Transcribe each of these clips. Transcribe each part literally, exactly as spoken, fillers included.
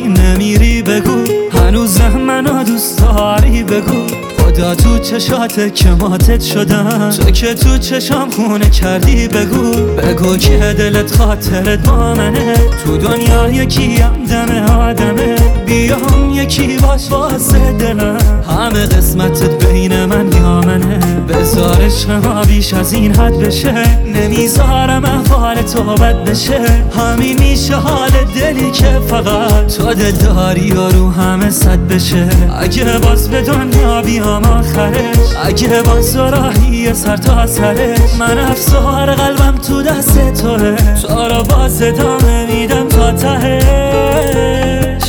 ولی نمیری بگو هنوزم منو دوست داری بگو خدا تو چشاته که ماتت شدم تو که تو چشام خونه کردی بگو بگو که دلت خاطرت با منه تو دنیا یکیم دم آدمه بیام یکی باش واسه دلم همه قسمتت بین من یا منه بذار عشق بیش از این حد بشه نمیذارم احوال تو بد بشه همین میشه حال دلی که فقط تو دل داری و رو همه صد بشه اگه باز به دنیا بیام آخرش اگه باز راهی سر تا سرش من افسار قلبم تو دست توه تو رو باز ادامه میدم تا تهش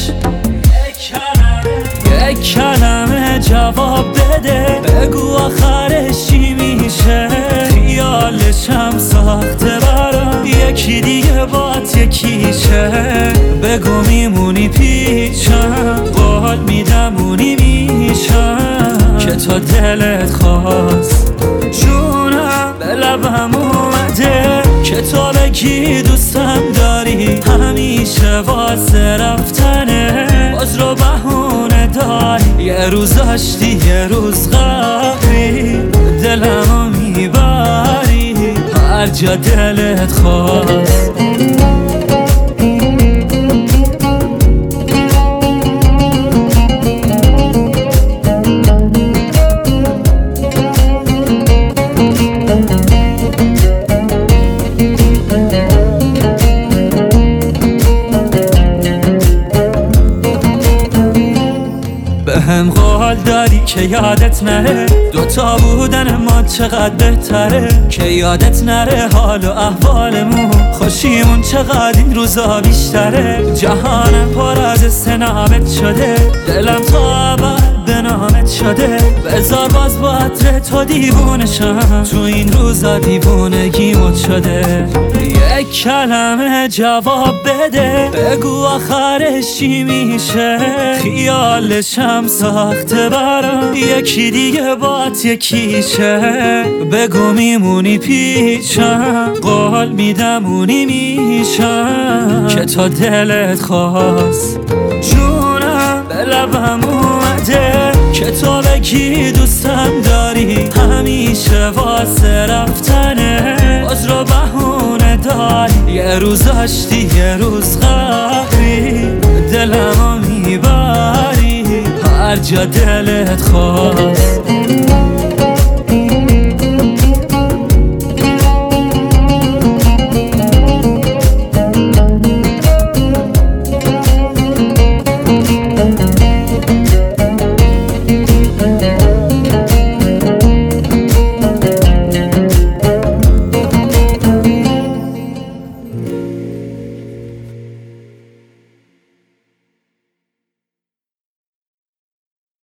یک کلمه جواب بده بگو آخرش چی میشه خیالشم ساخته برام یکی دیگه بات یکیشه بگو میمونی پیشم قول میدم اونی میشم که تا دلت خواست جونم به لبم اومده که تو بگی دوستم داری همیشه واسه رفتنه باز رو بهونه داری یه روز داشتی یه روز قهری دلمو میبری هر جا دلت خواست هم قول داری که یادت نره دوتا بودن ما چقدر بهتره که یادت نره حال و احوالمون خوشیمون چقدر این روزا بیشتره جهانم پر از سنابت شده دلم تا ابد به نامت شده بذار باز با عطر تو دیوونشم تو این روزا دیوونگیمت شده یک کلمه جواب بده بگو آخرش چی میشه خیالشم ساخته برام یکی دیگه بات یکیشه بگو میمونی پیشم قول میدم اونی میشم که تا دلت خواست جونم به لبم اومده که تو بگی دوستم داری همیشه واسه رفتنه باز رو بهونه داری یه روز داشتی یه روز قهری دلمو میبری هر جا دلت خواست